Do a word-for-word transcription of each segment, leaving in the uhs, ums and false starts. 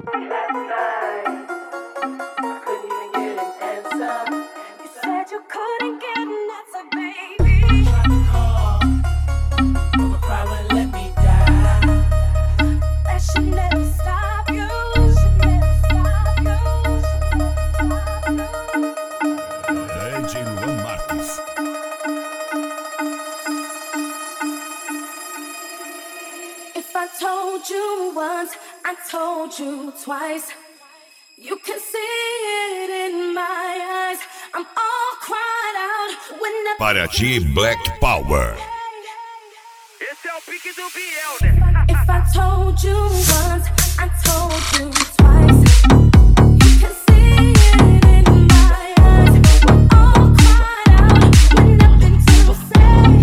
Twice, you can see it in my eyes. I'm all cried out when I Paraty Black Power. Esse é o pique do Biel, né? If I told you once, I told you twice. You can see it in my eyes. I'm all cried out with nothing to say.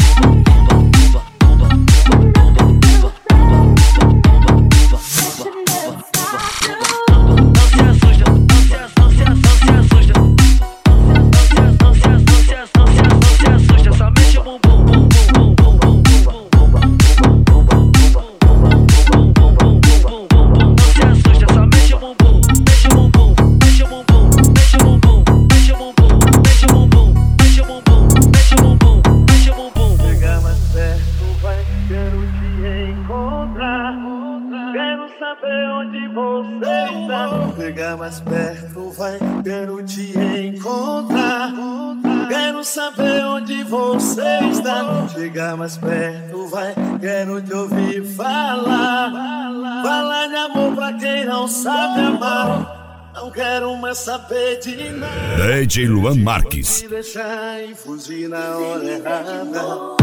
Chegar mais perto, vai, quero te encontrar. Quero saber onde você está. Chegar mais perto, vai, quero te ouvir falar. Falar de amor pra quem não sabe amar. Não quero mais saber de nada. D J Luan Marques. Me deixar e fugir na hora errada.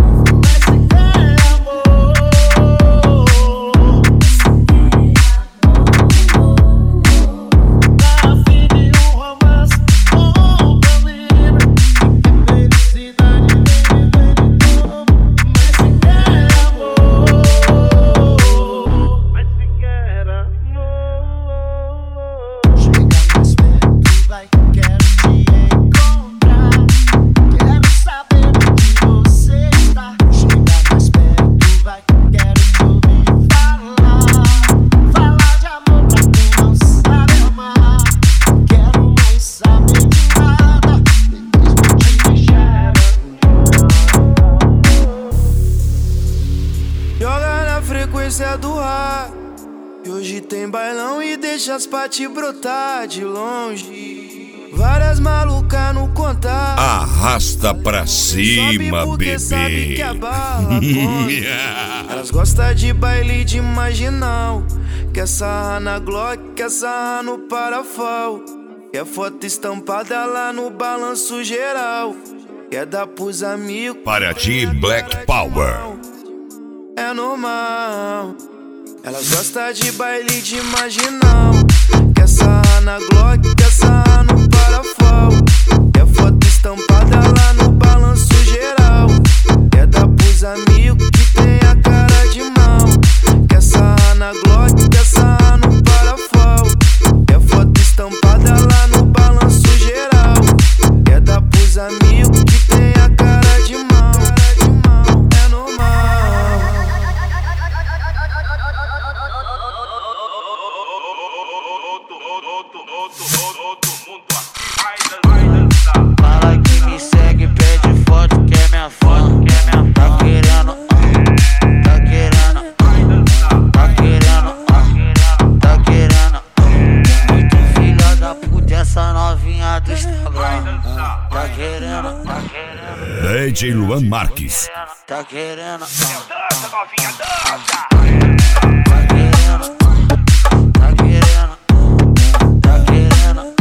Do ar. E hoje tem bailão e deixa as paty brotar de longe. Várias malucas no contato. Arrasta pra cima, bebê. Sabe que a bala come. Elas gostam de baile de marginal. Quer sarrar na Glock, quer sarrar no Parafal. Quer foto estampada lá no balanço geral. Quer dar pros amigos. Paraty Black Power. É normal. Elas gostam de baile de marginal. Quer sarrar na Glock, quer sarrar no Parafal. Quer foto estampada lá no balanço geral. Quer dar pros amigos que tem a cara de mal. Quer sarrar na Glock, quer sarrar no Parafal. Quer foto estampada lá no balanço geral. Quer dar pros amigos que tem a cara de mal. É normal. Fala que me segue, pede foto, quer minha foto, quer minha tá querendo, tá querendo, tá querendo, tá querendo. Muito filha da puta, essa novinha do Instagram. Tá querendo, tá querendo. D J Luan Marques. Tá querendo, Dança, novinha, dança. tá querendo, tá querendo, tá querendo.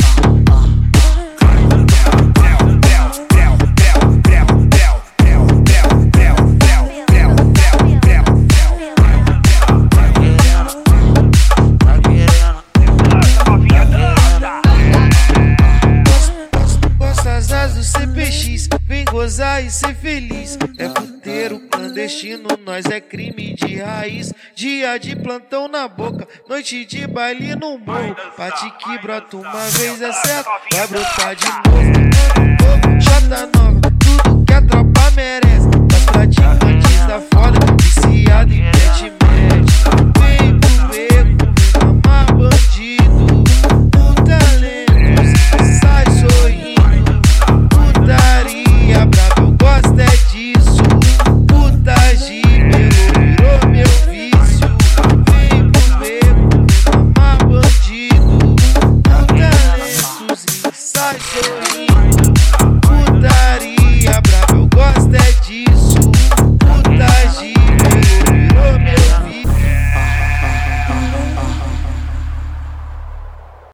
Vem gozar e ser feliz. É puteiro clandestino, nós é crime de raiz. Dia de plantão na boca, noite de baile no morro. Paty que brota uma vez é certo, vai brotar de novo. Chata nova, tudo que a tropa merece. As praticantes da foda, viciado em pet